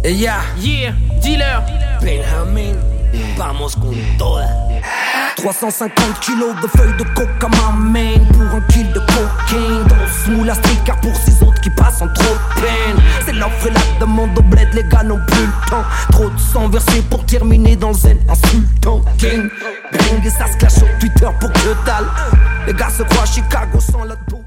Ella, Yeah, dealer. Benjamin, vamos con toda. 350 kilos de feuilles de coca m'amène pour un kill de cocaine. Dans ce moule à stricard pour 6 autres qui passent en trop de peine. C'est l'offre et la demande au bled, les gars n'ont plus le temps. Trop de sang versé pour terminer dans le zen insultant. Gang, bang et ça se clash sur Twitter pour que dalle. Les gars se croient à Chicago sans la tour.